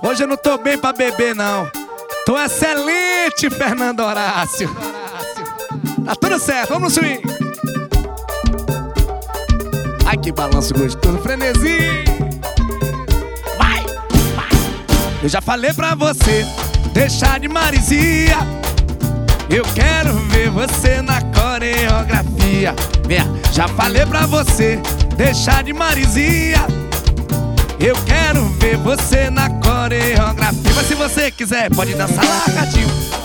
Hoje eu não tô bem pra beber, não. Tô excelente, Fernando Horácio. Tá tudo certo, vamos no swing. Ai, que balanço gostoso, frenesi. Vai, vai. Eu já falei pra você deixar de marisia. Eu quero ver você na coreografia. Já falei pra você deixar de marisia. Eu quero ver você na coreografia. Mas se você quiser, pode dançar largadinho.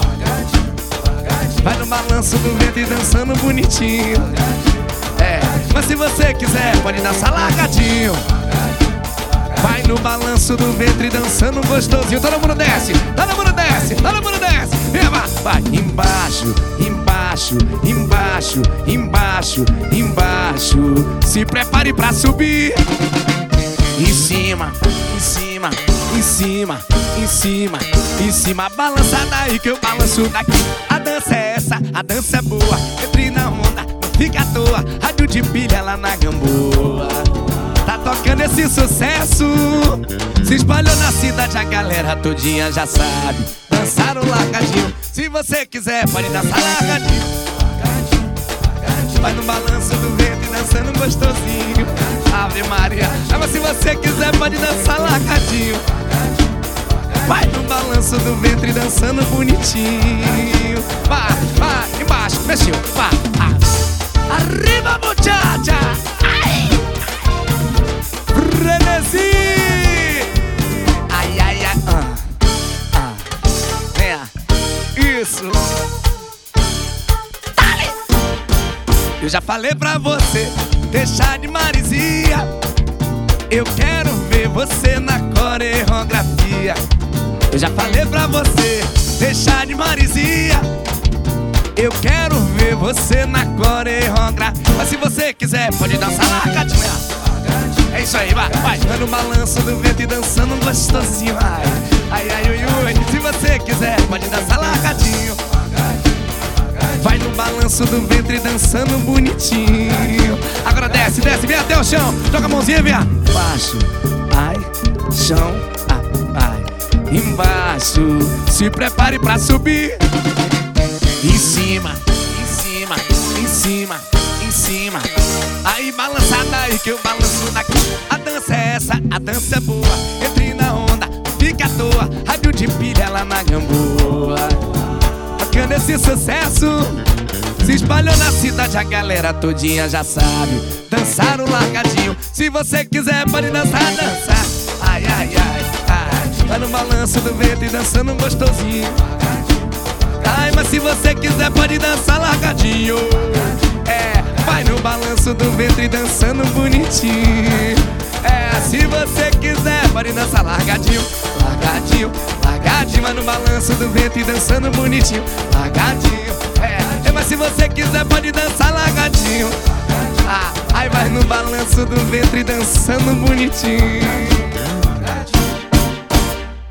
Vai no balanço do vento e dançando bonitinho. Mas se você quiser, pode dançar largadinho. Vai no balanço do ventre dançando gostosinho. Todo mundo desce, todo mundo desce, todo mundo desce. Vai embaixo, embaixo, embaixo, embaixo, embaixo. Se prepare pra subir. Em cima, em cima, em cima, em cima, em cima. Balança daí que eu balanço daqui. A dança é essa, a dança é boa. Entre na onda, não fica à toa. Rádio de pilha lá na Gamboa. Tá tocando esse sucesso. Se espalhou na cidade, a galera todinha já sabe. Dançaram largadinho. Se você quiser, pode dançar largadinho. Vai no balanço do vento e dançando gostosinho. Ave Maria. Mas se você quiser, pode dançar largadinho. Vai no balanço do ventre dançando bonitinho. Vai, vai, embaixo, mexeu, vai. Arriba, muchacha. Ai. Frenesi. Ai, ai, ai. Isso. Dale. Eu já falei pra você deixar de marisia. Eu quero ver você na coreografia. Eu já falei pra você deixar de marisia. Eu quero ver você na coreografia. Mas se você quiser, pode dançar largadinho. É isso aí, vai, vai. Vai no balanço do vento e dançando gostosinho. Ai, ai, ai, ui, ui. Se você quiser, pode dançar largadinho. Vai no balanço do ventre dançando bonitinho. Agora desce, desce, vem até o chão. Joga a mãozinha, vem. Baixo, ai, chão, ai, embaixo. Se prepare pra subir. Em cima, em cima, em cima, em cima. Aí balançada aí que eu balanço daqui. A dança é essa, a dança é boa. Entre na onda, fica à toa. Rádio de pilha lá na Gamboa. Tocando esse sucesso. Se espalhou na cidade, a galera todinha já sabe. Dançaram largadinho. Se você quiser, pode dançar, dançar. Ai, ai, ai, ai. Vai no balanço do vento e dançando gostosinho. Ai, mas se você quiser, pode dançar largadinho. Vai no balanço do ventre dançando bonitinho. Se você quiser, pode dançar largadinho. Largadinho, largadinho. Vai no balanço do ventre dançando bonitinho. Largadinho, mas se você quiser, pode dançar largadinho. Aí vai no balanço do ventre dançando bonitinho.